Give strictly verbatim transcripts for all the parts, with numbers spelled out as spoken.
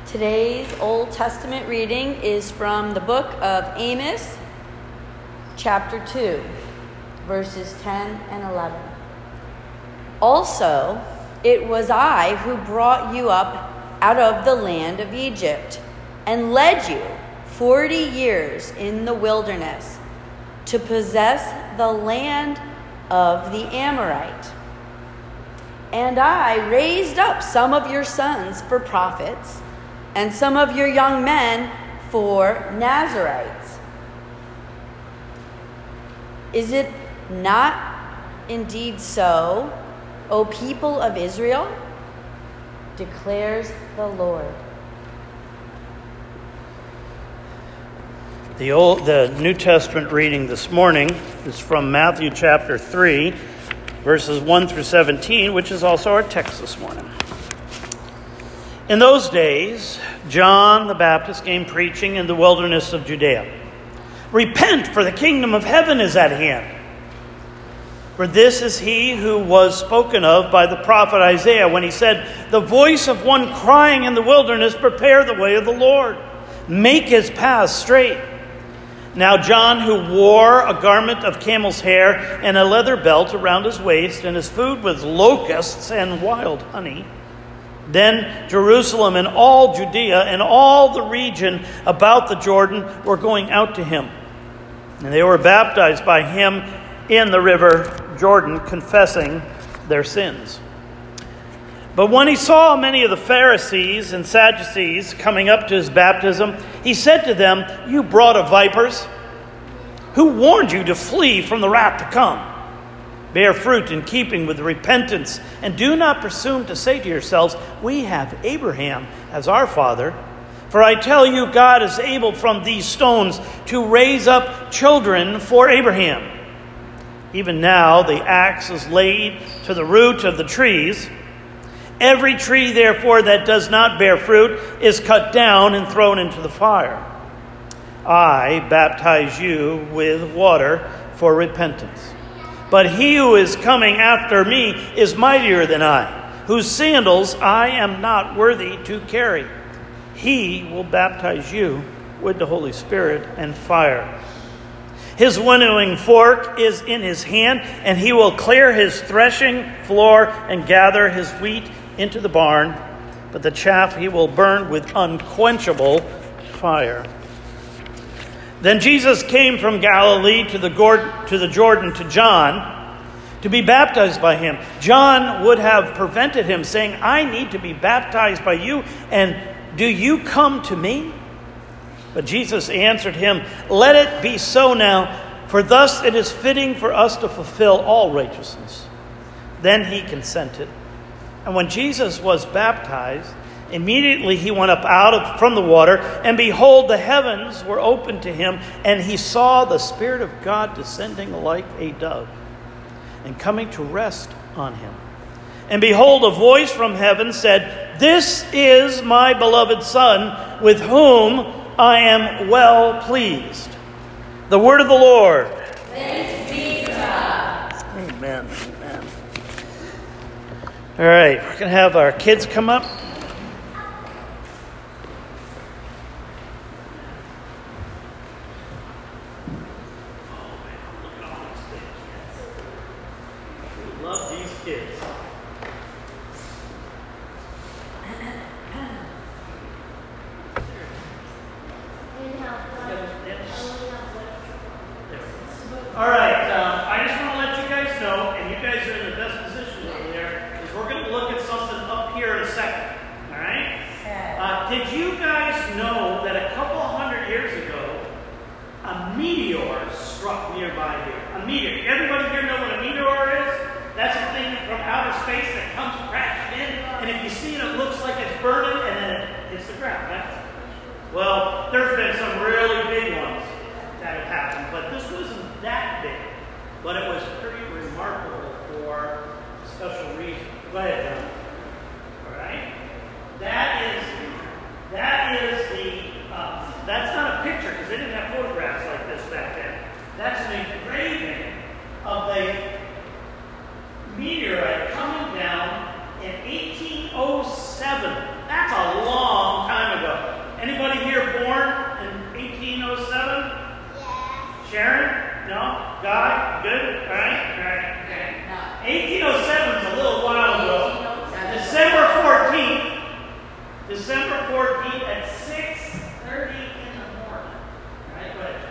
Today's Old Testament reading is from the book of Amos, chapter two, verses ten and eleven. Also, it was I who brought you up out of the land of Egypt and led you forty years in the wilderness to possess the land of the Amorite. And I raised up some of your sons for prophets, and some of your young men for Nazarites. Is it not indeed so, O people of Israel? Declares the Lord. The old, the New Testament reading this morning is from Matthew chapter three, verses one through seventeen, which is also our text this morning. In those days, John the Baptist came preaching in the wilderness of Judea. Repent, for the kingdom of heaven is at hand. For this is he who was spoken of by the prophet Isaiah when he said, the voice of one crying in the wilderness, prepare the way of the Lord. Make his path straight. Now John, who wore a garment of camel's hair and a leather belt around his waist, and his food was locusts and wild honey. Then Jerusalem and all Judea and all the region about the Jordan were going out to him. And they were baptized by him in the river Jordan, confessing their sins. But when he saw many of the Pharisees and Sadducees coming up to his baptism, he said to them, you brood of vipers, who warned you to flee from the wrath to come? Bear fruit in keeping with repentance, and do not presume to say to yourselves, we have Abraham as our father. For I tell you, God is able from these stones to raise up children for Abraham. Even now the axe is laid to the root of the trees. Every tree, therefore, that does not bear fruit is cut down and thrown into the fire. I baptize you with water for repentance. But he who is coming after me is mightier than I, whose sandals I am not worthy to carry. He will baptize you with the Holy Spirit and fire. His winnowing fork is in his hand, and he will clear his threshing floor and gather his wheat into the barn, but the chaff he will burn with unquenchable fire. Then Jesus came from Galilee to the to the Jordan to John to be baptized by him. John would have prevented him, saying, I need to be baptized by you, and do you come to me? But Jesus answered him, let it be so now, for thus it is fitting for us to fulfill all righteousness. Then he consented. And when Jesus was baptized, immediately he went up out of, from the water, and behold, the heavens were opened to him, and he saw the Spirit of God descending like a dove, and coming to rest on him. And behold, a voice from heaven said, this is my beloved Son, with whom I am well pleased. The word of the Lord. Thanks be to God. Amen. Amen. All right, we're going to have our kids come up. Love these kids. All right, um, I just want to let you guys know, and you guys are in the best position over there, is we're going to look at something up here in a second. All right? Uh, did you guys know that a couple hundred years ago, a meteor struck nearby here? A meteor. Everybody here know what a meteor is? That's a thing from outer space that comes crashing in, and if you see it, it looks like it's burning, and then it hits the ground, right? Well, there's been some really big ones that have happened, but this wasn't that big. But it was pretty remarkable for a special reason. Go ahead, John. All right? That is, that is the, uh, that's not a picture, because they didn't have photographs like this back then. That's an engraving of the meteorite coming down in eighteen oh seven. That's a long time ago. July? Good? All right? All right. Okay. eighteen oh seven is a little while ago. December fourteenth. December fourteenth at six thirty in the morning. All right, go ahead.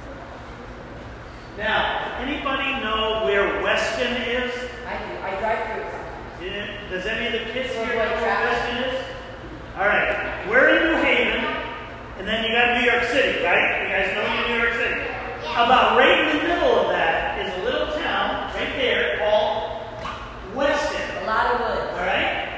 Now, anybody know where Weston is? I do. I drive through it sometimes. Yeah. Does any of the kids So here know what where traffic? Weston is? All right. We're in New Haven, and then you got New York City, right? You guys know New York City? About right in the middle of that is a little town right there called Weston. A lot of woods. All right?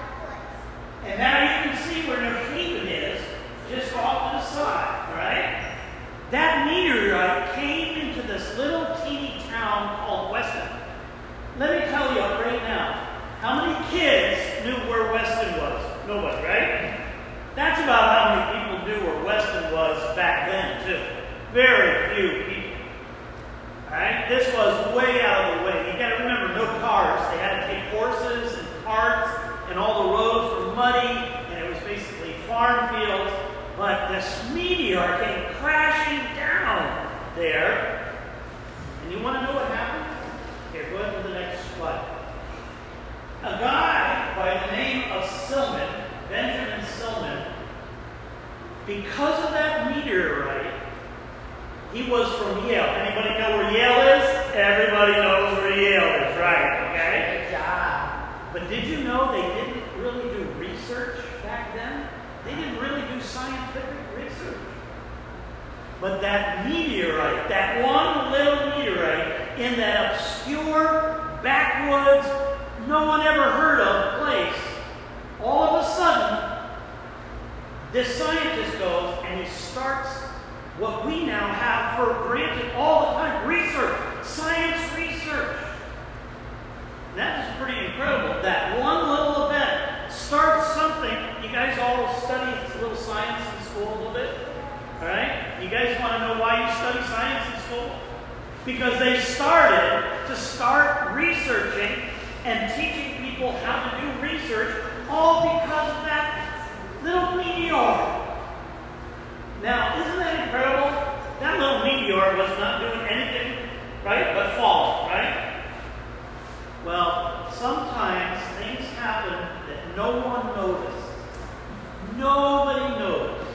And now you can see where New Haven is, just off to the side. All right? That meteorite came into this little teeny town called Weston. Let me tell you right now, how many kids knew where Weston was? Nobody, right? That's about how many people knew where Weston was back then, too. Very few people. Alright? This was way out of the way. You gotta remember, no cars. They had to take horses and carts, and all the roads were muddy, and it was basically farm fields. But this meteor came crashing down there. And you want to know what happened? Here, go ahead to the next slide. A guy by the name of Silman, Benjamin Silman, because of that meteorite, he was from Yale. Anybody know where Yale is? Everybody knows where Yale is, right? Okay? Good job. But did you know they didn't really do research back then? They didn't really do scientific research. But that meteorite, that one little meteorite in that obscure, backwoods, no one ever heard of place, all of a sudden, this scientist goes and he starts what we now have for granted all the time, research, science research. And that is pretty incredible. That one little event starts something. You guys all study a little science in school a little bit? All right? You guys want to know why you study science in school? Because they started to start researching and teaching people how to do research, all because of that little meteor. Now, isn't that incredible? That little meteor was not doing anything, right, but falling, right? Well, sometimes things happen that no one noticed. Nobody noticed.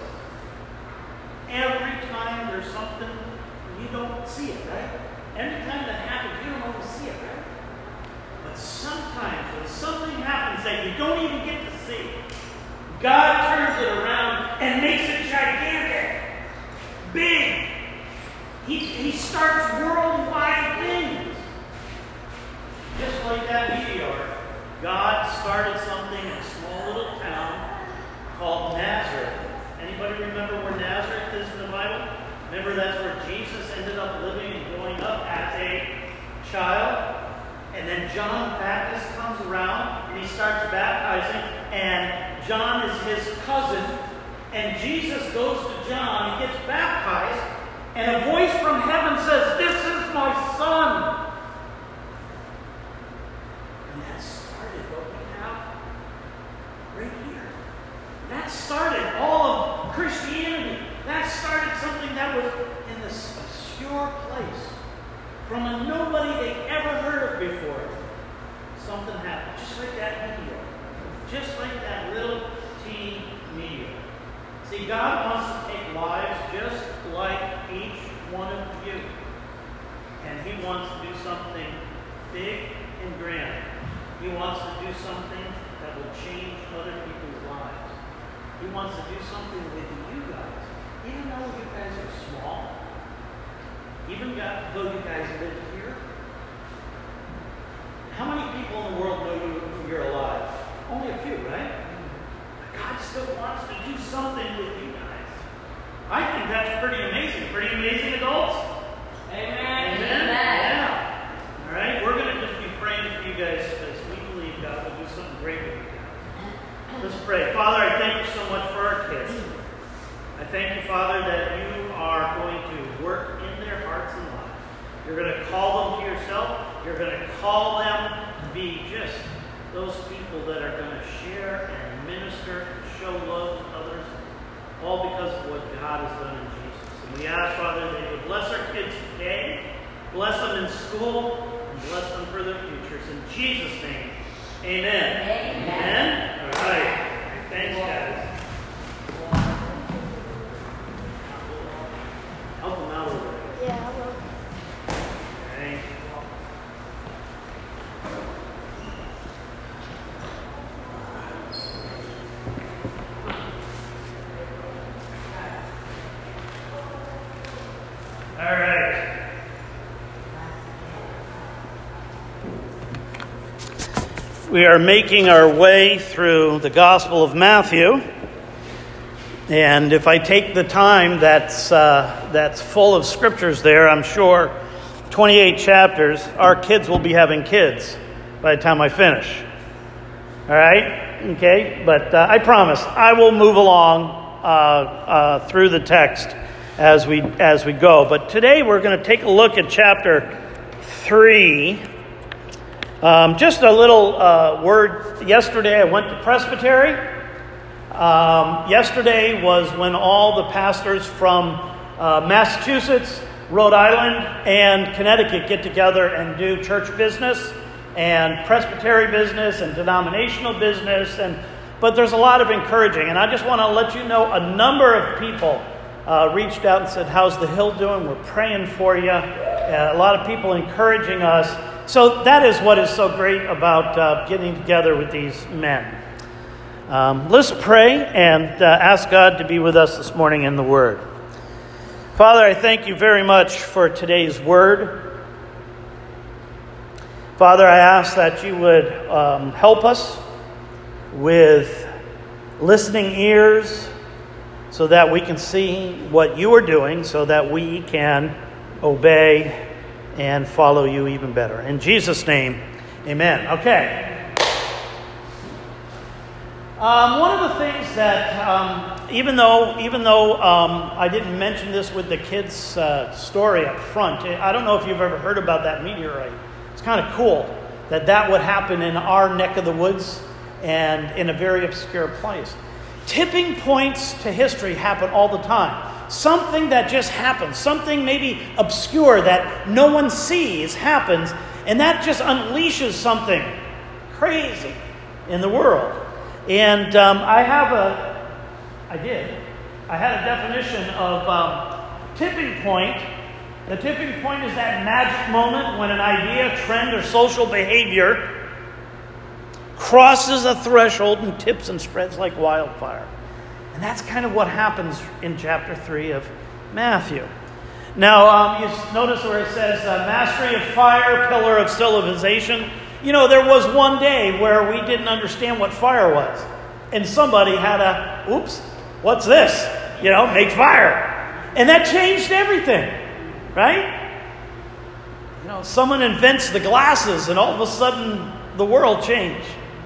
Every time there's something, you don't see it, right? Every time that happens, you don't always see it, right? But sometimes when something happens that you don't even get to see, God turns it around and makes it gigantic, big. He, he starts worldwide things. Just like that meteor, God started something in a small little town called Nazareth. Anybody remember where Nazareth is in the Bible? Remember that's where Jesus ended up living and growing up as a child? And then John the Baptist comes around and he starts baptizing, and John is his cousin, and Jesus goes to John, he gets baptized, and a voice from heaven says, "This is my son." And that started what we have right here. That started all of Christianity. That started something that was in this obscure place. From a nobody they ever heard of before. Something happened. Just like that meteor. Just like that little teeny meteor. See, God wants to take lives just like each one of you. And He wants to do something big and grand. He wants to do something that will change other people's lives. He wants to do something with you guys. Even though you guys are small, even though you guys live here, how many people in the world know you, you're alive? Only a few, right? But God still wants to do something with you guys. I think that's pretty amazing. Pretty amazing, adults? Amen. Amen? Amen. Yeah. All right, we're going to just be praying for you guys because we believe God will do something great with you guys. Let's pray. Father, I thank you so much for our kids. I thank you, Father, that you are going to work in their hearts and lives. You're going to call them to yourself. You're going to call them to be just those people that are going to share and minister and show love to others, all because of what God has done in Jesus. And we ask, Father, that you would bless our kids today Bless them in school, and bless them for their futures. In Jesus' name, amen. Amen. Amen? All right. Thanks, guys. Help them out a little bit. Yeah, I will. Okay. All right. We are making our way through the Gospel of Matthew. And if I take the time that's uh, that's full of scriptures there, I'm sure twenty-eight chapters, our kids will be having kids by the time I finish. All right? Okay? But uh, I promise, I will move along uh, uh, through the text as we as we go. But today we're going to take a look at chapter three. Um, just a little uh, word. Yesterday I went to Presbytery. Um, yesterday was when all the pastors from uh, Massachusetts, Rhode Island, and Connecticut get together and do church business and Presbytery business and denominational business. And but there's a lot of encouraging. And I just want to let you know a number of people uh, reached out and said, "How's the Hill doing? We're praying for you." Uh, a lot of people encouraging us. So that is what is so great about uh, getting together with these men. Um, let's pray and uh, ask God to be with us this morning in the Word. Father, I thank you very much for today's Word. Father, I ask that you would um, help us with listening ears so that we can see what you are doing, so that we can obey and follow you even better. In Jesus' name, amen. Okay. Um, one of the things that, um, even though even though um, I didn't mention this with the kids' uh, story up front, I don't know if you've ever heard about that meteorite. It's kind of cool that that would happen in our neck of the woods and in a very obscure place. Tipping points to history happen all the time. Something that just happens, something maybe obscure that no one sees happens, and that just unleashes something crazy in the world. And um, I have a, I did, I had a definition of um, tipping point. The tipping point is that magic moment when an idea, trend, or social behavior crosses a threshold and tips and spreads like wildfire. And that's kind of what happens in chapter three of Matthew. Now, um, you notice where it says, uh, mastery of fire, pillar of civilization. You know, there was one day where we didn't understand what fire was. And somebody had a, oops, what's this? You know, make fire. And that changed everything, right? You know, someone invents the glasses and all of a sudden the world changed.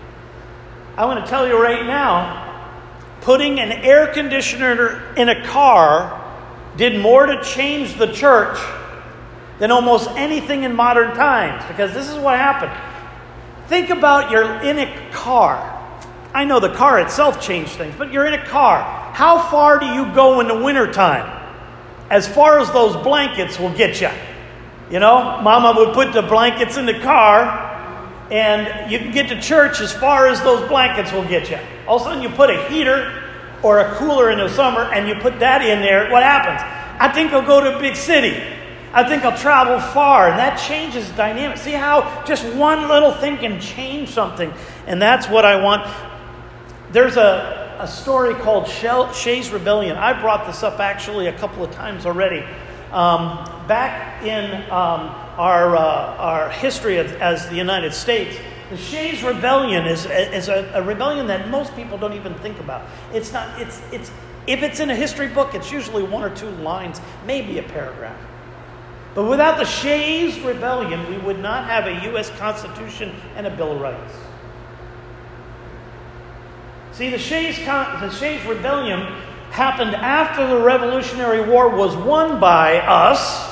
I want to tell you right now, putting an air conditioner in a car did more to change the church than almost anything in modern times. Because this is what happened. Think about you're in a car. I know the car itself changed things, but you're in a car. How far do you go in the wintertime? As far as those blankets will get you. You know, Mama would put the blankets in the car, and you can get to church as far as those blankets will get you. All of a sudden you put a heater or a cooler in the summer and you put that in there. What happens? I think I'll go to a big city. I think I'll travel far. And that changes the dynamic. See how just one little thing can change something. And that's what I want. There's a, a story called Shays Rebellion. I brought this up actually a couple of times already. Um, back in um, our, uh, our history of, as the United States, the Shays Rebellion is, is a, a rebellion that most people don't even think about. It's not. It's it's if it's in a history book, it's usually one or two lines, maybe a paragraph. But without the Shays Rebellion, we would not have a U S Constitution and a Bill of Rights. See, the Shays the Shays Rebellion happened after the Revolutionary War was won by us.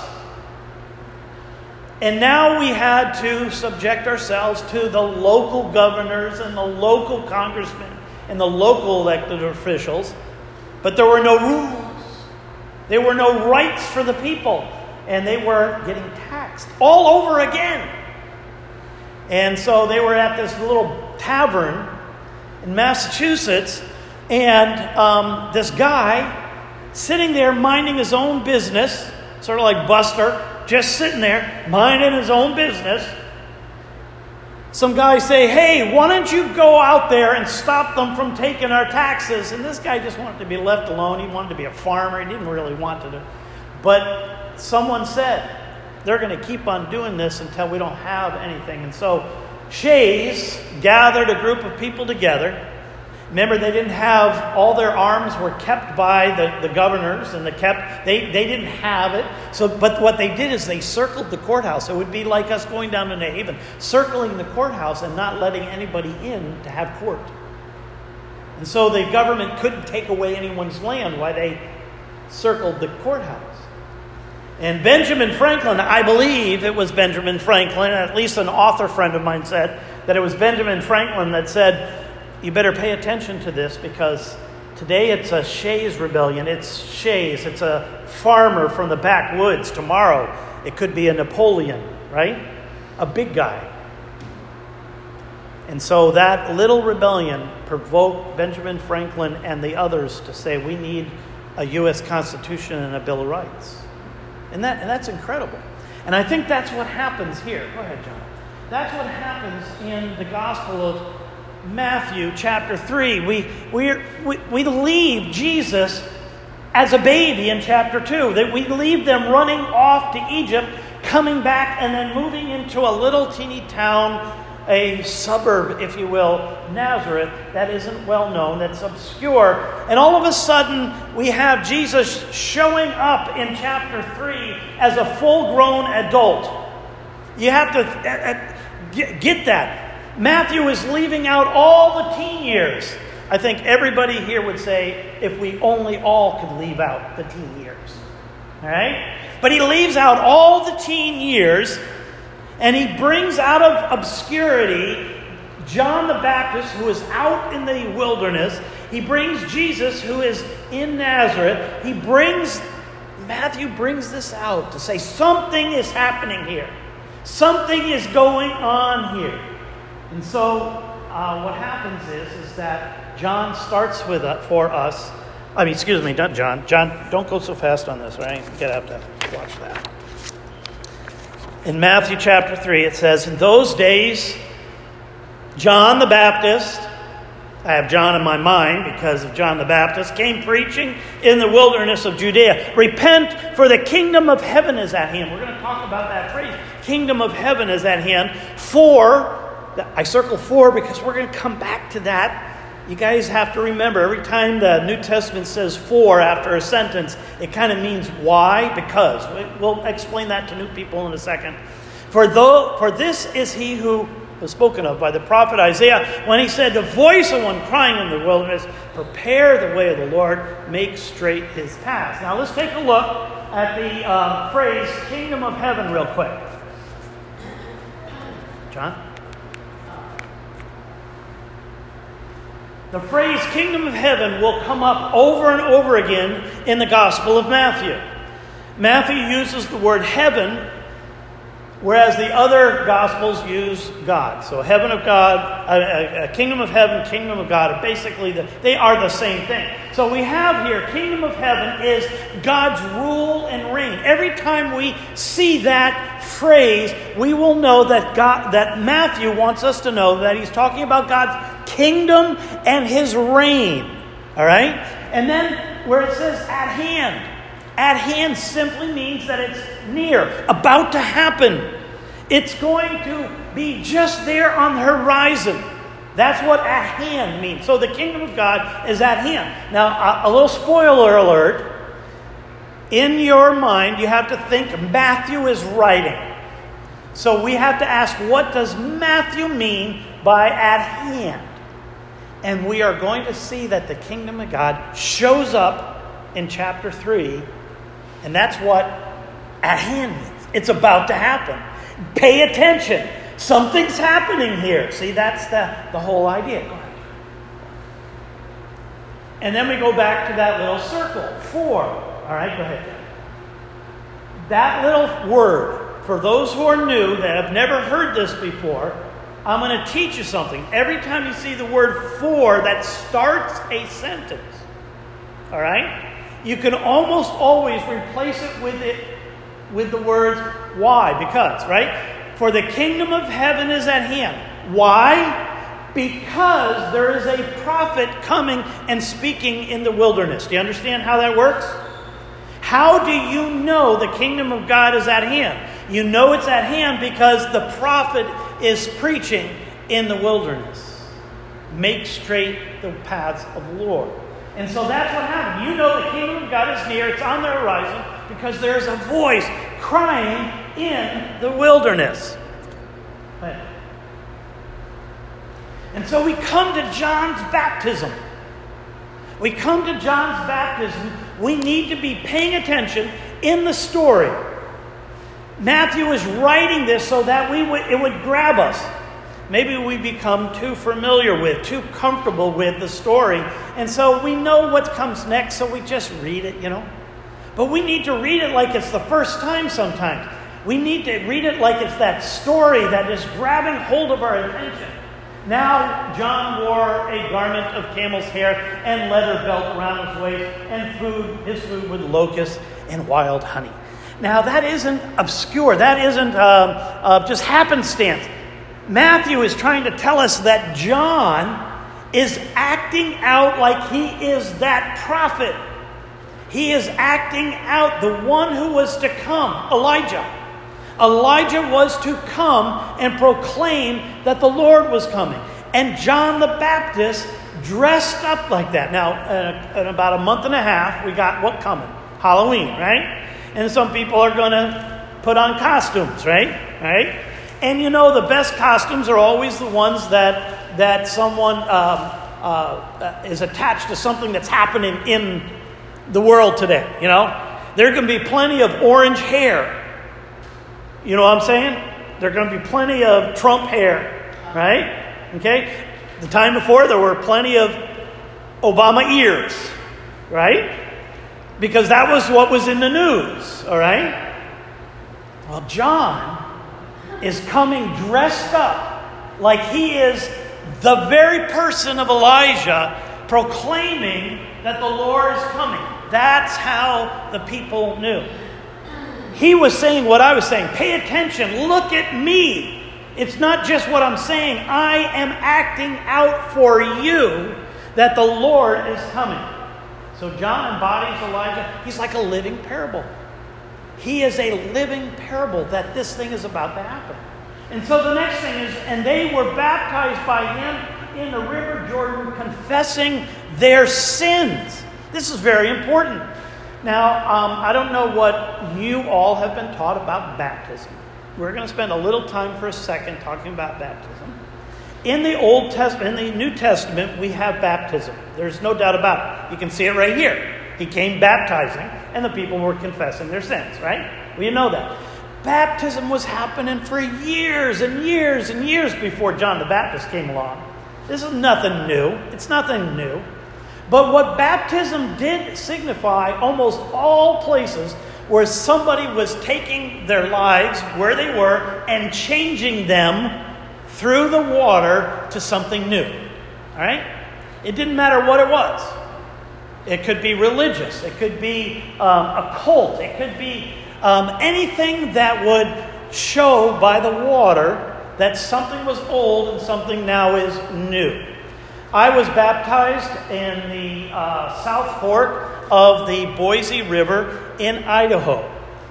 And now we had to subject ourselves to the local governors and the local congressmen and the local elected officials. But there were no rules. There were no rights for the people. And they were getting taxed. taxed all over again. And so they were at this little tavern in Massachusetts, and um, this guy sitting there minding his own business, sort of like Buster, just sitting there minding his own business. Some guys say, hey, why don't you go out there and stop them from taking our taxes? And this guy just wanted to be left alone. He wanted to be a farmer. He didn't really want to do. But someone said, they're going to keep on doing this until we don't have anything. And so Shays gathered a group of people together. Remember, they didn't have, all their arms were kept by the, the governors, and the kept, they, they didn't have it. So, but what they did is they circled the courthouse. It would be like us going down to New Haven, circling the courthouse and not letting anybody in to have court. And so the government couldn't take away anyone's land while they circled the courthouse. And Benjamin Franklin, I believe it was Benjamin Franklin, at least an author friend of mine said that it was Benjamin Franklin that said, you better pay attention to this, because today it's a Shays rebellion. It's Shays. It's a farmer from the backwoods. Tomorrow it could be a Napoleon, right? A big guy. And so that little rebellion provoked Benjamin Franklin and the others to say, we need a U S Constitution and a Bill of Rights. And that and that's incredible. And I think that's what happens here. Go ahead, John. That's what happens in the Gospel of Matthew chapter three. We, we, we, we leave Jesus as a baby in chapter two. That we leave them running off to Egypt, coming back, and then moving into a little teeny town, a suburb, if you will, Nazareth, that isn't well known, that's obscure. And all of a sudden, we have Jesus showing up in chapter three as a full-grown adult. You have to uh, get that. Matthew is leaving out all the teen years. I think everybody here would say, if we only all could leave out the teen years. All right? But he leaves out all the teen years, and he brings out of obscurity John the Baptist, who is out in the wilderness. He brings Jesus, who is in Nazareth. He brings, Matthew brings this out to say something is happening here. Something is going on here. And so uh, what happens is, is that John starts with uh, for us. I mean, excuse me, not John. John, don't go so fast on this, right? You have to watch that. In Matthew chapter three, it says, in those days, John the Baptist, I have John in my mind because of John the Baptist, came preaching in the wilderness of Judea. Repent, for the kingdom of heaven is at hand. We're going to talk about that phrase. Kingdom of heaven is at hand. For, I circle for because we're going to come back to that. You guys have to remember, every time the New Testament says for after a sentence, it kind of means why, because. We'll explain that to new people in a second. For though, for this is he who was spoken of by the prophet Isaiah when he said, the voice of one crying in the wilderness, prepare the way of the Lord, make straight his paths. Now let's take a look at the uh, phrase kingdom of heaven real quick. John? The phrase kingdom of heaven will come up over and over again in the Gospel of Matthew. Matthew uses the word heaven, whereas the other Gospels use God. So heaven of God, a, a, a kingdom of heaven, kingdom of God, are basically, the, they are the same thing. So we have here, kingdom of heaven is God's rule and reign. Every time we see that phrase, we will know that God, that Matthew wants us to know that he's talking about God's kingdom and his reign. All right? And then where it says at hand, at hand simply means that it's near, about to happen. It's going to be just there on the horizon. That's what at hand means. So the kingdom of God is at hand. Now, a little spoiler alert. In your mind, you have to think Matthew is writing. So we have to ask, what does Matthew mean by at hand? And we are going to see that the kingdom of God shows up in chapter three. And that's what at hand means. It's about to happen. Pay attention. Something's happening here. See, that's the, the whole idea. Go ahead. And then we go back to that little circle. For. All right, go ahead. That little word, for those who are new that have never heard this before, I'm going to teach you something. Every time you see the word for that starts a sentence, all right, you can almost always replace it with it with the words why, because, right? For the kingdom of heaven is at hand. Why? Because there is a prophet coming and speaking in the wilderness. Do you understand how that works? How do you know the kingdom of God is at hand? You know it's at hand because the prophet is preaching in the wilderness. Make straight the paths of the Lord. And so that's what happened. You know the kingdom of God is near. It's on the horizon because there's a voice crying in the wilderness. And so we come to John's baptism. We come to John's baptism. We need to be paying attention in the story. Matthew is writing this so that we would, it would grab us. Maybe we become too familiar with, too comfortable with the story. And so we know what comes next, so we just read it, you know. But we need to read it like it's the first time sometimes. We need to read it like it's that story that is grabbing hold of our attention. Now John wore a garment of camel's hair and leather belt around his waist, and food, his food was locusts and wild honey. Now that isn't obscure. That isn't uh, uh, just happenstance. Matthew is trying to tell us that John is acting out like he is that prophet. He is acting out the one who was to come, Elijah. Elijah was to come and proclaim that the Lord was coming. And John the Baptist dressed up like that. Now, uh, in about a month and a half, we got what coming? Halloween, right? And some people are going to put on costumes, right? Right? And you know, the best costumes are always the ones that that someone um, uh, is attached to something that's happening in the world today. You know, there can be plenty of orange hair. You know what I'm saying? There are going to be plenty of Trump hair, right? Okay? The time before, there were plenty of Obama ears, right? Because that was what was in the news, all right? Well, John is coming dressed up like he is the very person of Elijah, proclaiming that the Lord is coming. That's how the people knew. He was saying what I was saying. Pay attention. Look at me. It's not just what I'm saying. I am acting out for you that the Lord is coming. So John embodies Elijah. He's like a living parable. He is a living parable that this thing is about to happen. And so the next thing is, and they were baptized by him in the river Jordan, confessing their sins. This is very important. Now, um, I don't know what you all have been taught about baptism. We're going to spend a little time for a second talking about baptism. In the Old Testament, in the New Testament, we have baptism. There's no doubt about it. You can see it right here. He came baptizing, and the people were confessing their sins, right? Well, you know that. Baptism was happening for years and years and years before John the Baptist came along. This is nothing new. It's nothing new. But what baptism did signify, almost all places where somebody was taking their lives where they were and changing them through the water to something new. All right? It didn't matter what it was. It could be religious. It could be um, a cult. It could be um, anything that would show by the water that something was old and something now is new. I was baptized in the uh, South Fork of the Boise River in Idaho. All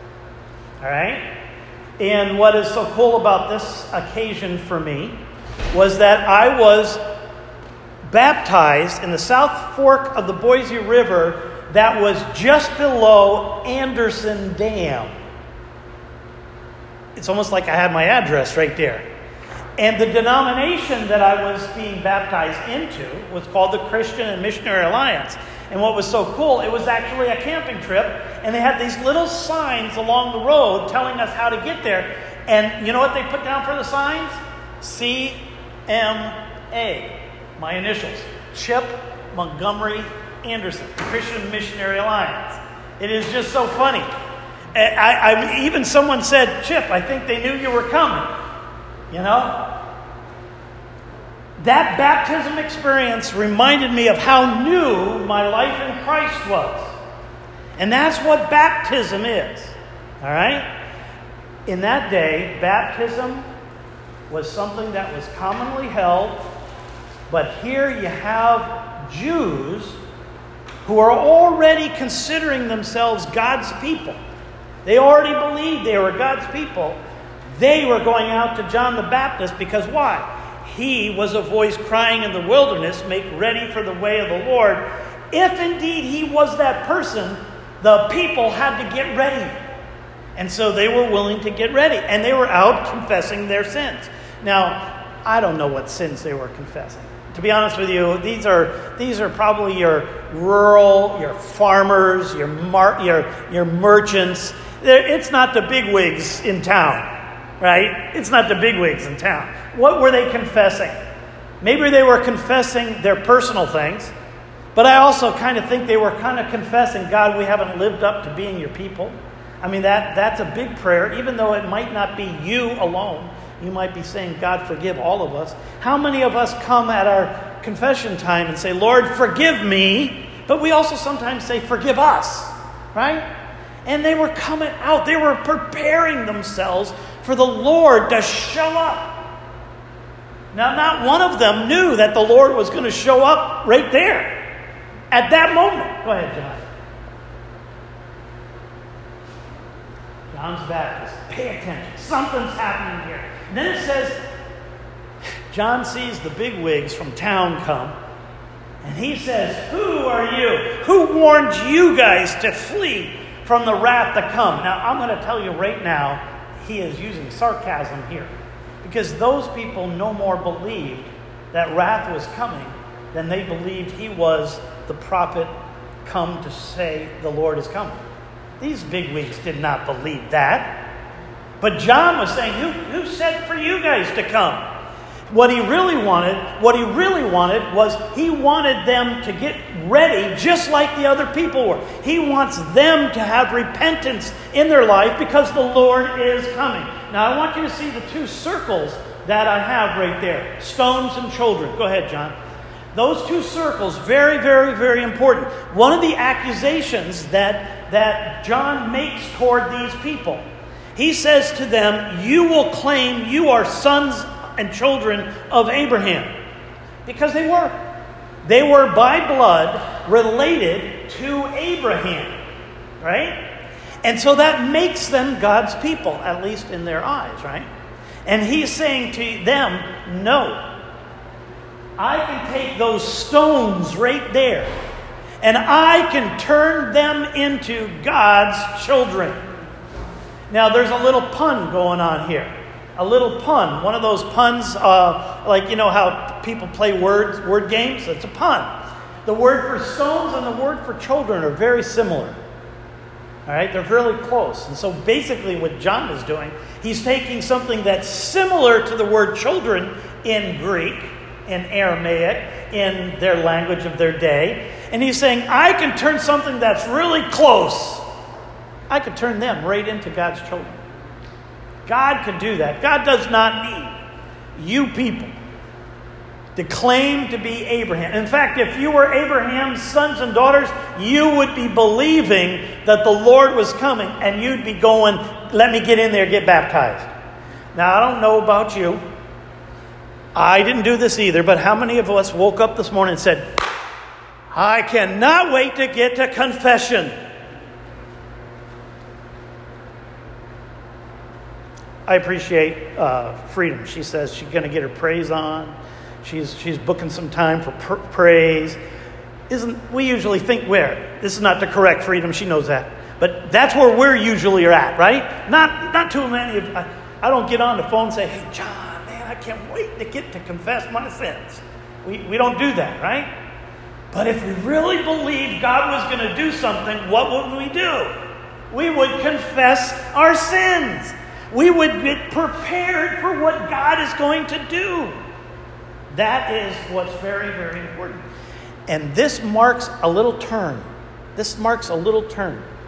right? And what is so cool about this occasion for me was that I was baptized in the South Fork of the Boise River that was just below Anderson Dam. It's almost like I had my address right there. And the denomination that I was being baptized into was called the Christian and Missionary Alliance. And what was so cool, it was actually a camping trip, and they had these little signs along the road telling us how to get there. And you know what they put down for the signs? C M A, my initials. Chip Montgomery Anderson, Christian Missionary Alliance. It is just so funny. I, I, even someone said, Chip, I think they knew you were coming. You know? That baptism experience reminded me of how new my life in Christ was. And that's what baptism is. All right? In that day, baptism was something that was commonly held. But here you have Jews who are already considering themselves God's people. They already believed they were God's people. They were going out to John the Baptist because why? He was a voice crying in the wilderness, make ready for the way of the Lord. If indeed he was that person, the people had to get ready. And so they were willing to get ready. And they were out confessing their sins. Now, I don't know what sins they were confessing. To be honest with you, these are these are probably your rural, your farmers, your mar- your your merchants. It's not the bigwigs in town, right? It's not the bigwigs in town. What were they confessing? Maybe they were confessing their personal things, but I also kind of think they were kind of confessing, God, we haven't lived up to being your people. I mean, that that's a big prayer, even though it might not be you alone. You might be saying, God, forgive all of us. How many of us come at our confession time and say, Lord, forgive me? But we also sometimes say, forgive us, right? And they were coming out. They were preparing themselves for the Lord to show up. Now, not one of them knew that the Lord was going to show up right there at that moment. Go ahead, John. John's Baptist. Pay attention. Something's happening here. And then it says, John sees the bigwigs from town come, and he says, who are you? Who warned you guys to flee from the wrath to come? Now, I'm going to tell you right now, he is using sarcasm here. Because those people no more believed that wrath was coming than they believed he was the prophet come to say the Lord is coming. These bigwigs did not believe that. But John was saying, who, who said for you guys to come? What he really wanted, what he really wanted was he wanted them to get ready just like the other people were. He wants them to have repentance in their life because the Lord is coming. Now I want you to see the two circles that I have right there. Stones and children. Go ahead, John. Those two circles, very, very, very important. One of the accusations that, that John makes toward these people, he says to them, you will claim you are sons and children of Abraham. Because they were. They were by blood related to Abraham. Right? And so that makes them God's people, at least in their eyes, right? And he's saying to them, no. I can take those stones right there, and I can turn them into God's children. Now, there's a little pun going on here. A little pun. One of those puns, uh, like, you know how people play words, word games? It's a pun. The word for stones and the word for children are very similar. All right? They're really close. And so basically what John is doing, he's taking something that's similar to the word children in Greek, in Aramaic, in their language of their day. And he's saying, I can turn something that's really close. I could turn them right into God's children. God could do that. God does not need you people to claim to be Abraham. In fact, if you were Abraham's sons and daughters, you would be believing that the Lord was coming, and you'd be going, let me get in there, get baptized. Now, I don't know about you. I didn't do this either, but how many of us woke up this morning and said, I cannot wait to get to confession. I appreciate uh, Freedom. She says she's going to get her praise on. She's she's booking some time for pr- praise. Isn't we usually think where? This is not the correct Freedom. She knows that. But that's where we're usually are at, right? Not not too many of I, I don't get on the phone and say, hey, John, man, I can't wait to get to confess my sins. We, we don't do that, right? But if we really believed God was going to do something, what would we do? We would confess our sins. We would get prepared for what God is going to do. That is what's very, very important. And this marks a little turn. This marks a little turn.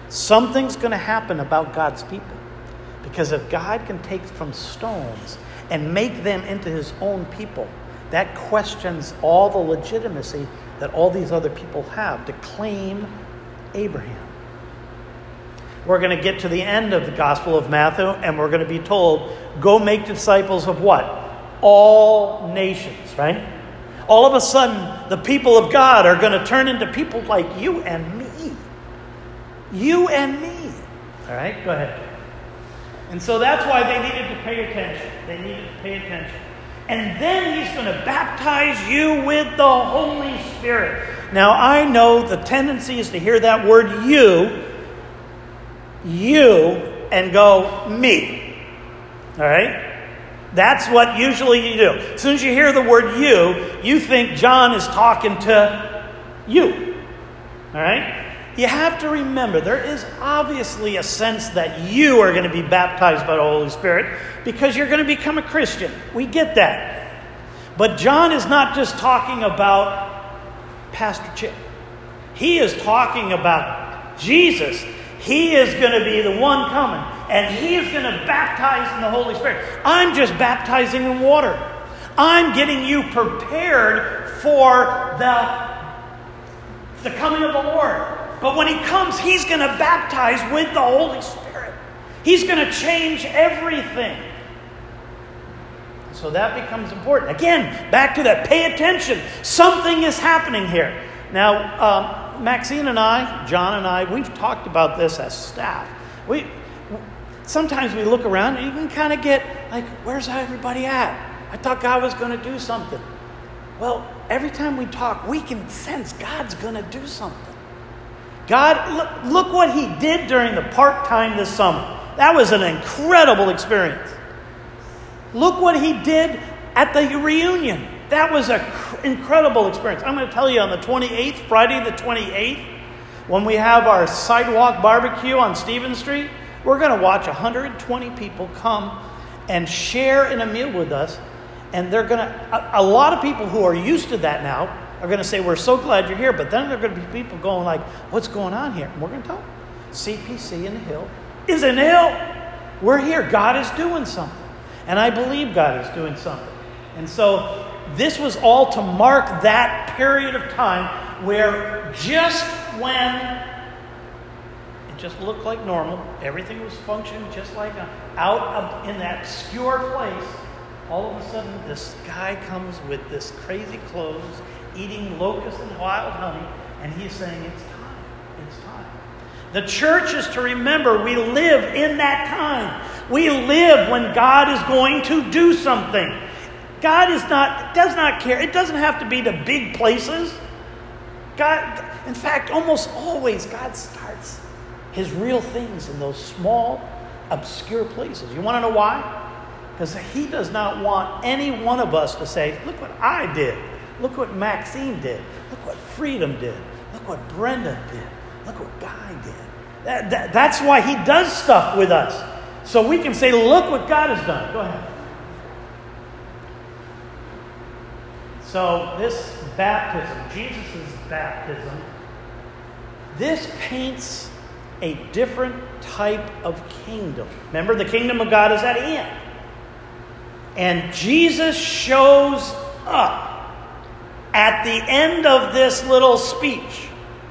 Something's going to happen about God's people. Because if God can take from stones and make them into his own people, that questions all the legitimacy that all these other people have to claim Abraham. We're going to get to the end of the Gospel of Matthew, and we're going to be told, go make disciples of what? All nations, right? All of a sudden, the people of God are going to turn into people like you and me. You and me. All right, go ahead. And so that's why they needed to pay attention. They needed to pay attention. And then he's going to baptize you with the Holy Spirit. Now, I know the tendency is to hear that word you, you, and go, me. All right? That's what usually you do. As soon as you hear the word you, you think John is talking to you. All right? You have to remember, there is obviously a sense that you are going to be baptized by the Holy Spirit because you're going to become a Christian. We get that. But John is not just talking about Pastor Chip. He is talking about Jesus. He is going to be the one coming, and he is going to baptize in the Holy Spirit. I'm just baptizing in water. I'm getting you prepared for the, the coming of the Lord. But when he comes, he's going to baptize with the Holy Spirit. He's going to change everything. So that becomes important. Again, back to that. Pay attention. Something is happening here. Now, um, Maxine and I, John and I, we've talked about this as staff. We sometimes we look around and you can kind of get like, where's everybody at? I thought God was going to do something. Well, every time we talk, we can sense God's going to do something. God, look, look what he did during the park time this summer. That was an incredible experience. Look what he did at the reunion. That was an cr- incredible experience. I'm going to tell you on the twenty-eighth, Friday the twenty-eighth, when we have our sidewalk barbecue on Stephen Street, we're going to watch one hundred twenty people come and share in a meal with us. And they're going to, a, a lot of people who are used to that now are going to say, we're so glad you're here. But then there are going to be people going like, what's going on here? And we're going to tell them, C P C in the Hill is in the Hill. We're here. God is doing something. And I believe God is doing something. And so this was all to mark that period of time where just when it just looked like normal, everything was functioning just like a, out of, in that obscure place, all of a sudden this guy comes with this crazy clothes, eating locusts and wild honey, and he's saying, it's time, it's time. The church is to remember we live in that time. We live when God is going to do something. God is not, does not care. It doesn't have to be the big places. God, in fact, almost always God starts his real things in those small, obscure places. You want to know why? Because he does not want any one of us to say, look what I did. Look what Maxine did. Look what Freedom did. Look what Brenda did. Look what Guy did. That, that, that's why he does stuff with us. So we can say, look what God has done. Go ahead. So this baptism, Jesus' baptism, this paints a different type of kingdom. Remember, the kingdom of God is at hand. And Jesus shows up at the end of this little speech.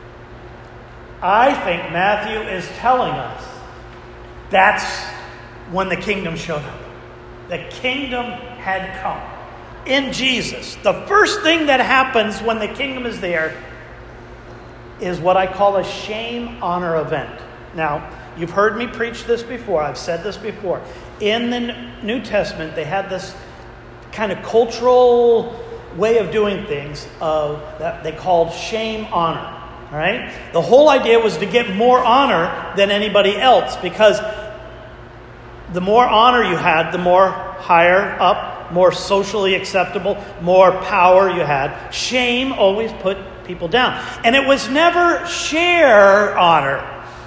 I think Matthew is telling us that's when the kingdom showed up. The kingdom had come in Jesus. The first thing that happens when the kingdom is there is what I call a shame honor event. Now, you've heard me preach this before. I've said this before. In the New Testament, they had this kind of cultural way of doing things of that they called shame honor. All right? The whole idea was to get more honor than anybody else, because the more honor you had, the more higher up, more socially acceptable, more power you had. Shame always put people down. And it was never share honor.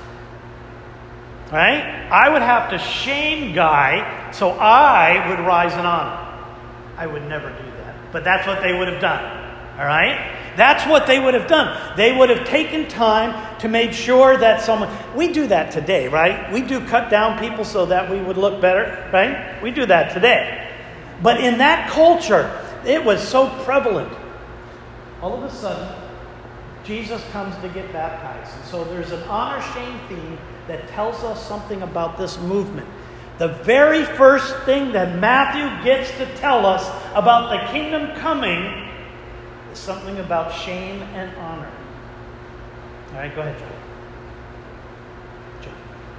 Right? I would have to shame Guy so I would rise in honor. I would never do that. But that's what they would have done. All right? That's what they would have done. They would have taken time to make sure that someone... We do that today, right? We do cut down people so that we would look better, right? We do that today. But in that culture, it was so prevalent. All of a sudden, Jesus comes to get baptized. And so there's an honor-shame theme that tells us something about this movement. The very first thing that Matthew gets to tell us about the kingdom coming is something about shame and honor. All right, go ahead, John. John.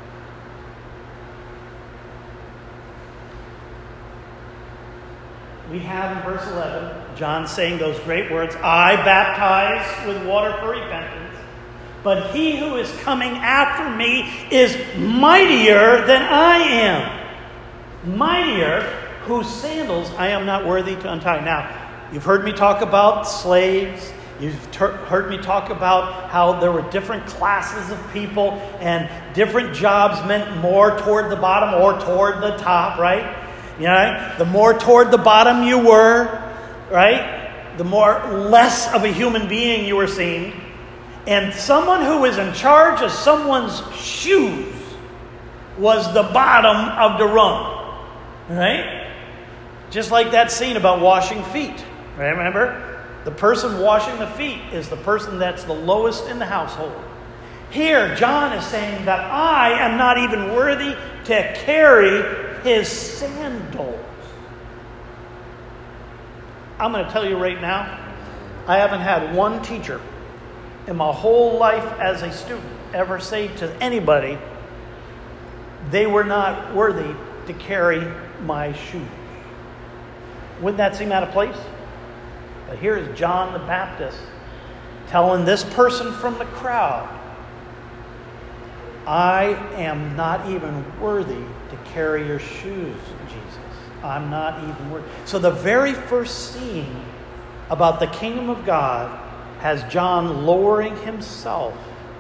We have in verse eleven, John saying those great words, I baptize with water for repentance, but he who is coming after me is mightier than I am. Mightier, whose sandals I am not worthy to untie. Now, you've heard me talk about slaves. You've ter- heard me talk about how there were different classes of people and different jobs meant more toward the bottom or toward the top, right? You know, the more toward the bottom you were, right? The more less of a human being you were seen. And someone who was in charge of someone's shoes was the bottom of the rung. Right? Just like that scene about washing feet. Right? Remember? The person washing the feet is the person that's the lowest in the household. Here, John is saying that I am not even worthy to carry his sandals. I'm going to tell you right now, I haven't had one teacher in my whole life as a student ever say to anybody they were not worthy to carry my shoes. Wouldn't that seem out of place? But here is John the Baptist telling this person from the crowd, I am not even worthy to carry your shoes, Jesus. I'm not even worthy. So the very first scene about the kingdom of God has John lowering himself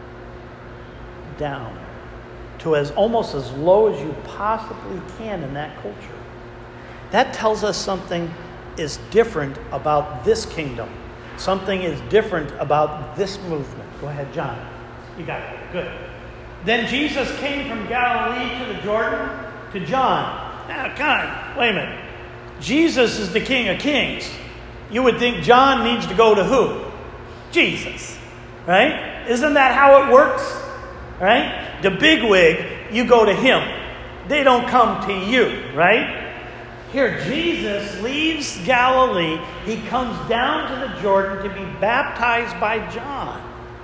down to as almost as low as you possibly can in that culture. That tells us something is different about this kingdom. Something is different about this movement. Go ahead, John. You got it. Good. Then Jesus came from Galilee to the Jordan to John. Now, God, wait a minute. Jesus is the King of Kings. You would think John needs to go to who? Jesus, right? Isn't that how it works? Right? The bigwig, you go to him. They don't come to you, right? Here, Jesus leaves Galilee. He comes down to the Jordan to be baptized by John.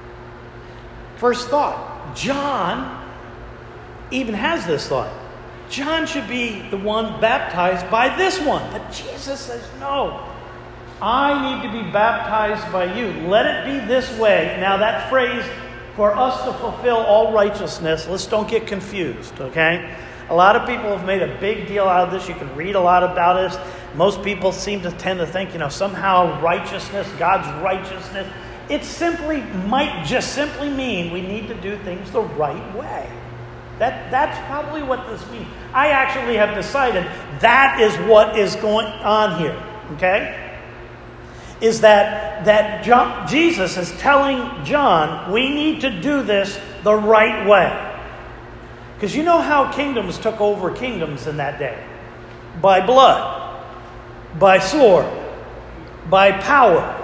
First thought, John even has this thought. John should be the one baptized by this one. But Jesus says, no. I need to be baptized by you. Let it be this way. Now that phrase, for us to fulfill all righteousness, let's don't get confused, okay? A lot of people have made a big deal out of this. You can read a lot about this. Most people seem to tend to think, you know, somehow righteousness, God's righteousness. It simply might just simply mean we need to do things the right way. That, that's probably what this means. I actually have decided that is what is going on here, okay? Is that, that John, Jesus is telling John, we need to do this the right way. Because you know how kingdoms took over kingdoms in that day? By blood, by sword, by power.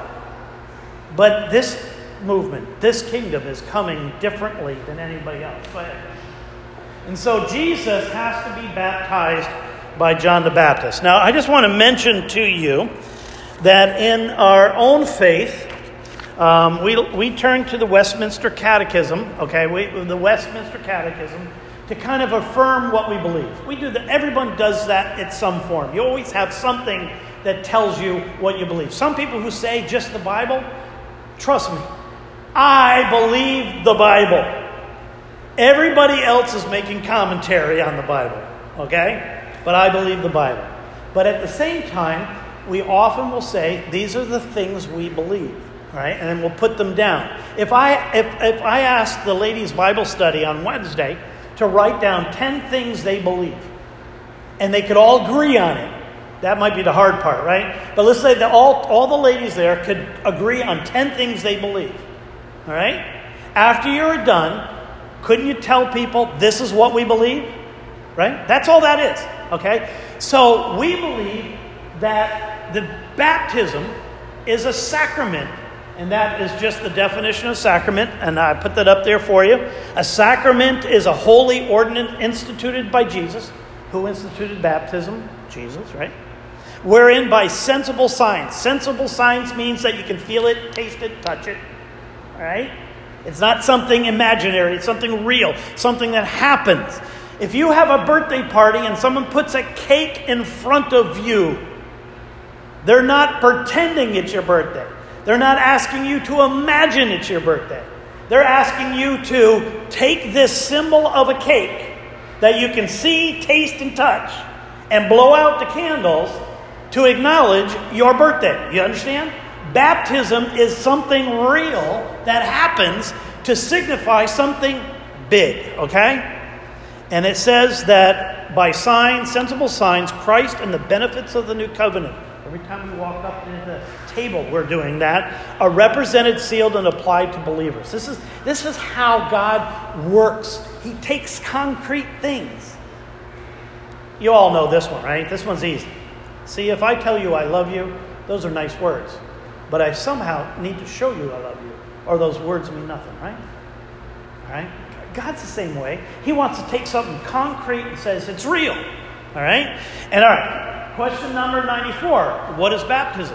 But this movement, this kingdom is coming differently than anybody else. Go ahead. And so Jesus has to be baptized by John the Baptist. Now, I just want to mention to you that in our own faith, um, we we turn to the Westminster Catechism, okay, we, the Westminster Catechism, to kind of affirm what we believe. We do that. Everyone does that in some form. You always have something that tells you what you believe. Some people who say just the Bible, trust me, I believe the Bible. Everybody else is making commentary on the Bible, okay? But I believe the Bible. But at the same time, we often will say, these are the things we believe, right? And then we'll put them down. If I if, if I ask the ladies' Bible study on Wednesday to write down ten things they believe, and they could all agree on it, That might be the hard part, right? But let's say that all, all the ladies there could agree on ten things they believe. All right? After you're done, couldn't you tell people this is what we believe? Right? That's all that is. Okay? So we believe that the baptism is a sacrament. And that is just the definition of sacrament. And I put that up there for you. A sacrament is a holy ordinance instituted by Jesus. Who instituted baptism? Jesus, right? Wherein by sensible signs. Sensible signs means that you can feel it, taste it, touch it. All right? It's not something imaginary. It's something real. Something that happens. If you have a birthday party and someone puts a cake in front of you, they're not pretending it's your birthday. They're not asking you to imagine it's your birthday. They're asking you to take this symbol of a cake that you can see, taste, and touch and blow out the candles to acknowledge your birthday. You understand? Baptism is something real that happens to signify something big, okay? And it says that by signs, sensible signs, Christ and the benefits of the new covenant. Every time we walk up to the table, we're doing that. Are represented, sealed, and applied to believers. This is, this is how God works. He takes concrete things. You all know this one, right? This one's easy. See, if I tell you I love you, those are nice words. But I somehow need to show you I love you. Or those words mean nothing, right? All right? God's the same way. He wants to take something concrete and says it's real. All right? And all right. Question number ninety-four. What is baptism?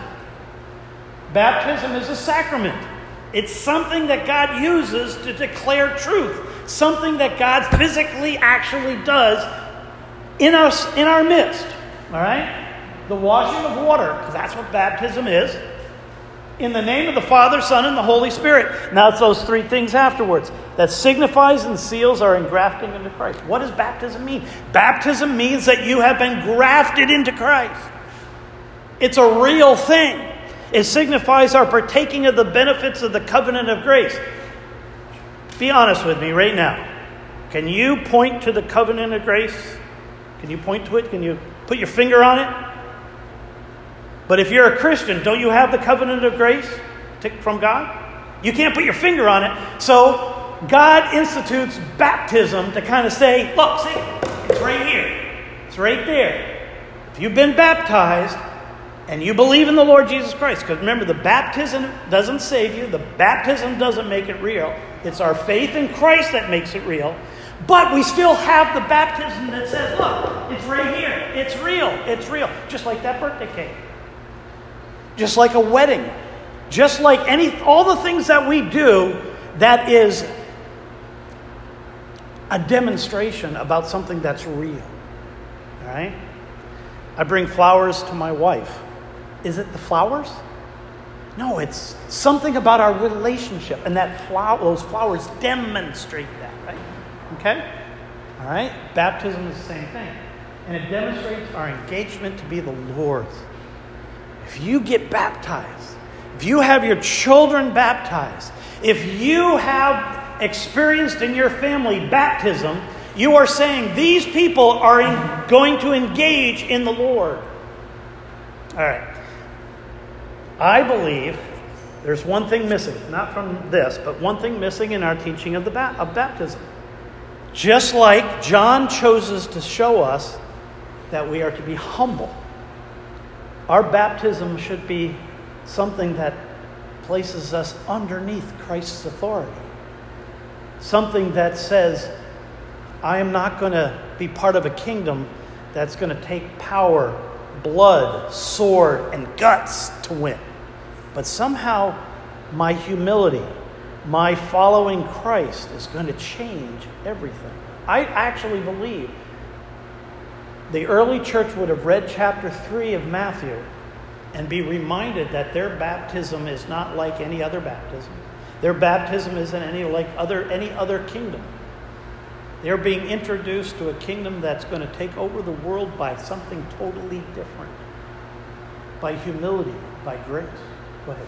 Baptism is a sacrament. It's something that God uses to declare truth. Something that God physically actually does in us, in our midst. All right? The washing of water, because that's what baptism is. In the name of the Father, Son, and the Holy Spirit. Now it's those three things afterwards. That signifies and seals our engrafting into Christ. What does baptism mean? Baptism means that you have been grafted into Christ. It's a real thing. It signifies our partaking of the benefits of the covenant of grace. Be honest with me right now. Can you point to the covenant of grace? Can you point to it? Can you put your finger on it? But if you're a Christian, don't you have the covenant of grace from God? You can't put your finger on it. So God institutes baptism to kind of say, look, see, it's right here. It's right there. If you've been baptized and you believe in the Lord Jesus Christ, because remember, the baptism doesn't save you. The baptism doesn't make it real. It's our faith in Christ that makes it real. But we still have the baptism that says, look, it's right here. It's real. It's real. Just like that birthday cake. Just like a wedding. Just like any all the things that we do that is a demonstration about something that's real. All right? I bring flowers to my wife. Is it the flowers? No, it's something about our relationship. And that flower, those flowers demonstrate that, right? Okay? All right? Baptism is the same thing. And it demonstrates our engagement to be the Lord's. If you get baptized, if you have your children baptized, if you have experienced in your family baptism, you are saying these people are in, going to engage in the Lord. All right. I believe there's one thing missing, not from this, but one thing missing in our teaching of the ba- of baptism. Just like John chooses to show us that we are to be humble. Our baptism should be something that places us underneath Christ's authority. Something that says, I am not going to be part of a kingdom that's going to take power, blood, sword, and guts to win. But somehow my humility, my following Christ is going to change everything. I actually believe the early church would have read chapter three of Matthew and be reminded that their baptism is not like any other baptism. Their baptism isn't any like other any other kingdom. They're being introduced to a kingdom that's going to take over the world by something totally different. By humility, by grace. Go ahead,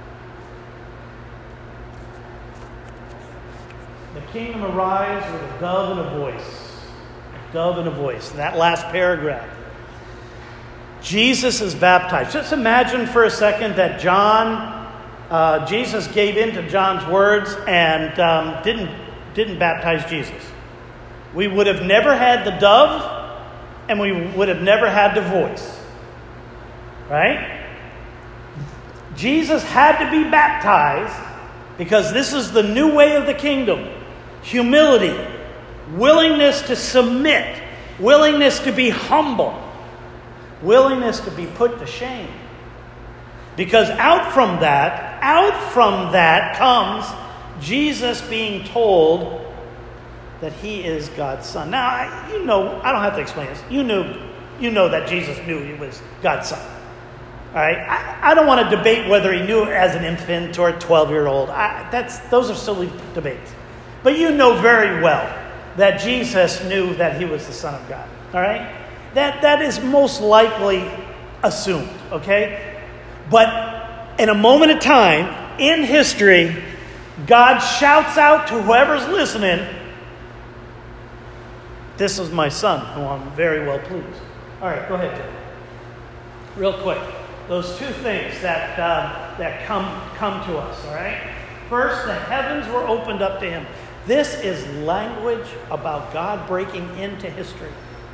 John. The kingdom arrives with a dove and a voice. A dove and a voice. In that last paragraph. Jesus is baptized. Just imagine for a second that John, uh, Jesus gave in to John's words and um, didn't, didn't baptize Jesus. We would have never had the dove, and we would have never had the voice. Right? Jesus had to be baptized because this is the new way of the kingdom. Humility, willingness to submit, willingness to be humble, willingness to be put to shame. Because out from that, out from that comes Jesus being told that he is God's son. Now, I, you know, I don't have to explain this. You knew, you know that Jesus knew he was God's son. All right? I, I don't want to debate whether he knew it as an infant or a twelve-year-old. I, that's those are silly debates. But you know very well that Jesus knew that he was the Son of God. All right? That that is most likely assumed, okay? But in a moment of time, in history, God shouts out to whoever's listening, "This is my son, who I'm very well pleased." All right, go ahead, Jim. Real quick. Those two things that uh, that come come to us, all right? First, the heavens were opened up to him. This is language about God breaking into history.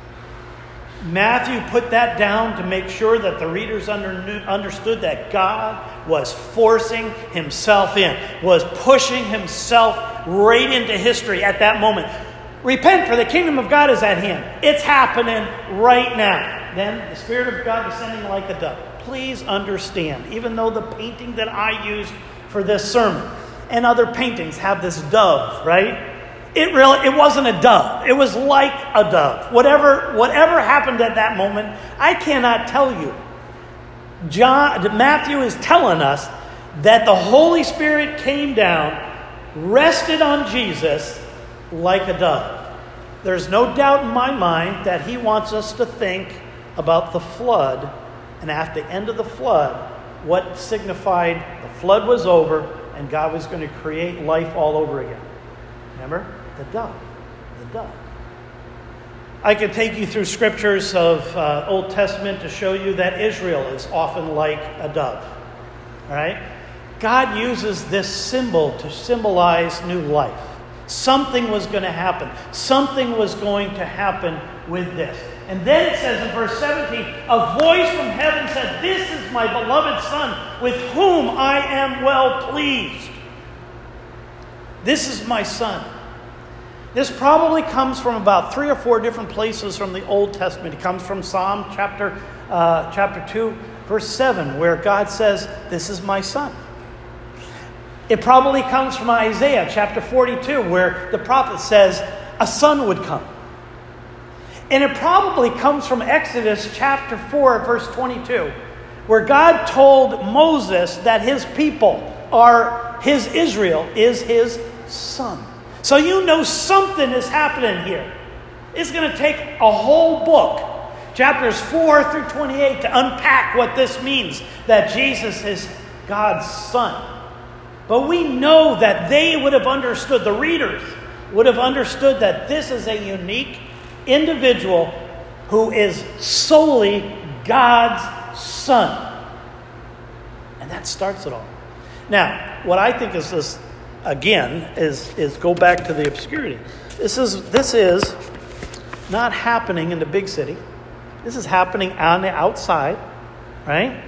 Matthew put that down to make sure that the readers under, understood that God was forcing himself in, was pushing himself right into history at that moment. Repent, for the kingdom of God is at hand. It's happening right now. Then the Spirit of God descending like a dove. Please understand, even though the painting that I used for this sermon and other paintings have this dove, right? It really, it wasn't a dove. It was like a dove. Whatever, whatever happened at that moment, I cannot tell you. John, Matthew is telling us that the Holy Spirit came down, rested on Jesus like a dove. There's no doubt in my mind that he wants us to think about the flood, and at the end of the flood, what signified the flood was over and God was going to create life all over again. Remember? The dove. The dove. I could take you through scriptures of uh, Old Testament to show you that Israel is often like a dove. All right? God uses this symbol to symbolize new life. Something was going to happen. Something was going to happen with this. And then it says in verse seventeen, a voice from heaven said, "This is my beloved Son, with whom I am well pleased." This is my Son. This probably comes from about three or four different places from the Old Testament. It comes from Psalm chapter, uh, chapter two, verse seven, where God says, "This is my Son." It probably comes from Isaiah chapter forty-two, where the prophet says, a son would come. And it probably comes from Exodus chapter four, verse twenty-two, where God told Moses that his people are, his Israel is his son. So you know something is happening here. It's going to take a whole book, chapters four through twenty-eight, to unpack what this means, that Jesus is God's son. But we know that they would have understood, the readers would have understood that this is a unique individual who is solely God's son. And that starts it all. Now, what I think is this, again, is, is go back to the obscurity. This is, this is not happening in the big city. This is happening on the outside, right?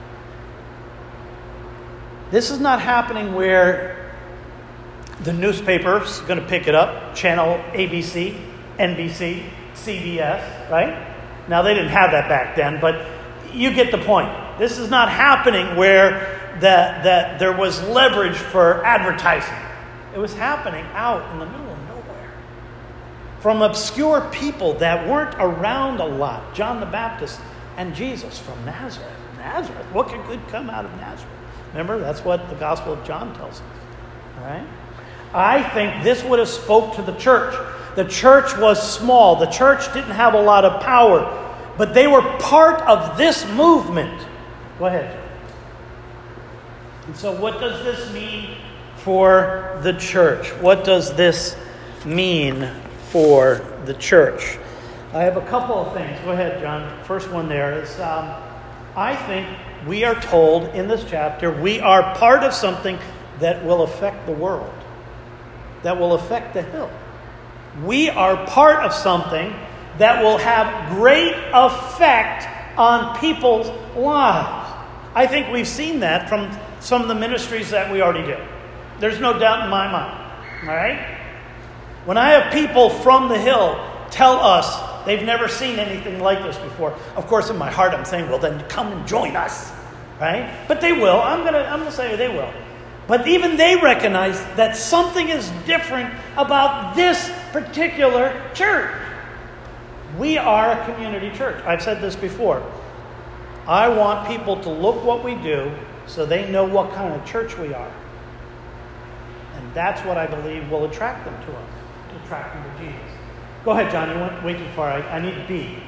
This is not happening where the newspaper's going to pick it up, channel A B C, N B C, C B S, right? Now, they didn't have that back then, but you get the point. This is not happening where the, the, there was leverage for advertising. It was happening out in the middle of nowhere. From obscure people that weren't around a lot. John the Baptist and Jesus from Nazareth. Nazareth, what could good come out of Nazareth? Remember, that's what the Gospel of John tells us. All right? I think this would have spoke to the church. The church was small. The church didn't have a lot of power. But they were part of this movement. Go ahead. And so what does this mean for the church? What does this mean for the church? I have a couple of things. Go ahead, John. First one there is, um, I think we are told in this chapter we are part of something that will affect the world, that will affect the hill. We are part of something that will have great effect on people's lives. I think we've seen that from some of the ministries that we already do. There's no doubt in my mind. All right? When I have people from the hill tell us they've never seen anything like this before, of course in my heart I'm saying, well then come and join us. Right? But they will. I'm gonna I'm gonna say they will. But even they recognize that something is different about this particular church. We are a community church. I've said this before. I want people to look what we do so they know what kind of church we are. And that's what I believe will attract them to us, to attract them to Jesus. Go ahead, John. You went way too far. I, I need to be.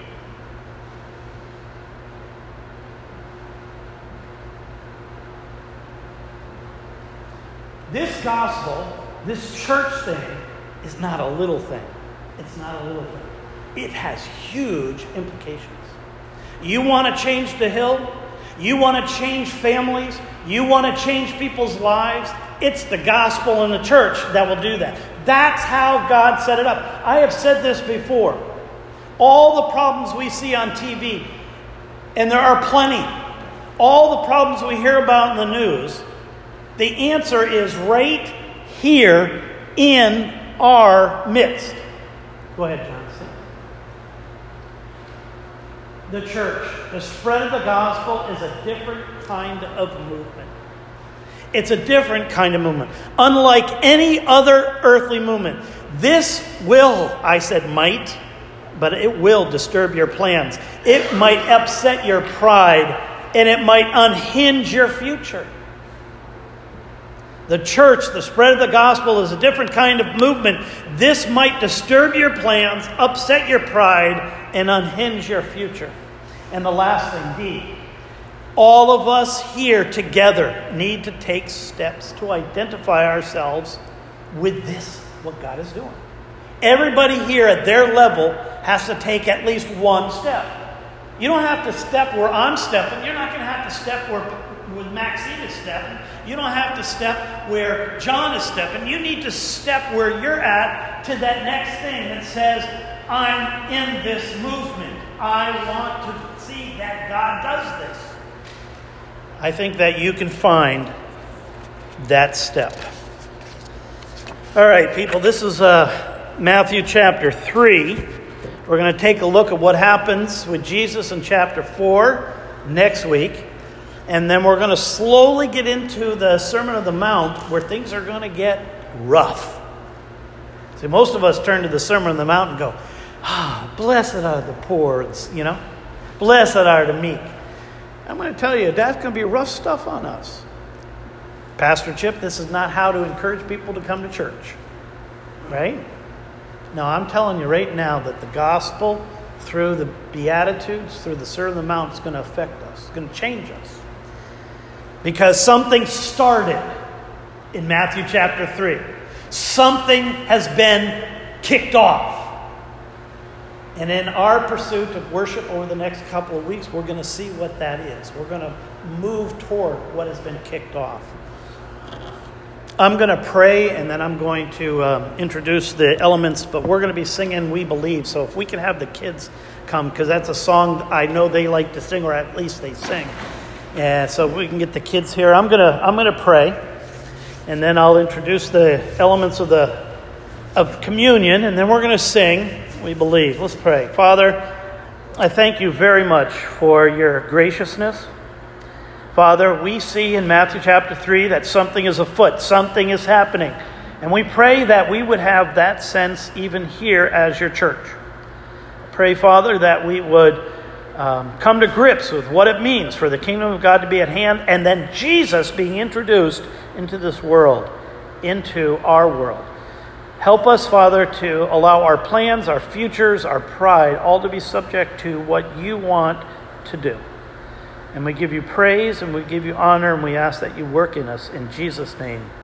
This gospel, this church thing, is not a little thing. It's not a little thing. It has huge implications. You want to change the hill? You want to change families? You want to change people's lives? It's the gospel and the church that will do that. That's how God set it up. I have said this before. All the problems we see on T V, and there are plenty, all the problems we hear about in the news, the answer is right here in our midst. Go ahead, John. The church, the spread of the gospel is a different kind of movement. It's a different kind of movement. Unlike any other earthly movement. This will, I said might, but it will disturb your plans. It might upset your pride, and it might unhinge your future. The church, the spread of the gospel, is a different kind of movement. This might disturb your plans, upset your pride, and unhinge your future. And the last thing, D. All of us here together need to take steps to identify ourselves with this, what God is doing. Everybody here at their level has to take at least one step. You don't have to step where I'm stepping. You're not going to have to step where, where Maxine is stepping. You don't have to step where John is stepping. You need to step where you're at to that next thing that says, I'm in this movement. I want to see that God does this. I think that you can find that step. All right, people, this is uh, Matthew chapter three. We're going to take a look at what happens with Jesus in chapter four next week. And then we're going to slowly get into the Sermon on the Mount where things are going to get rough. See, most of us turn to the Sermon on the Mount and go, ah, blessed are the poor, you know. Blessed are the meek. I'm going to tell you, that's going to be rough stuff on us. Pastor Chip, this is not how to encourage people to come to church. Right? No, I'm telling you right now that the gospel, through the Beatitudes, through the Sermon on the Mount, is going to affect us. It's going to change us. Because something started in Matthew chapter three. Something has been kicked off. And in our pursuit of worship over the next couple of weeks, we're going to see what that is. We're going to move toward what has been kicked off. I'm going to pray, and then I'm going to um, introduce the elements, but we're going to be singing We Believe. So if we can have the kids come, because that's a song I know they like to sing, or at least they sing. And so if we can get the kids here, I'm going to I'm going to pray, and then I'll introduce the elements of the of communion, and then we're going to sing We Believe. Let's pray. Father, I thank you very much for your graciousness. Father, we see in Matthew chapter three that something is afoot, something is happening. And we pray that we would have that sense even here as your church. Pray, Father, that we would um, come to grips with what it means for the kingdom of God to be at hand, and then Jesus being introduced into this world, into our world. Help us, Father, to allow our plans, our futures, our pride, all to be subject to what you want to do. And we give you praise and we give you honor, and we ask that you work in us in Jesus' name.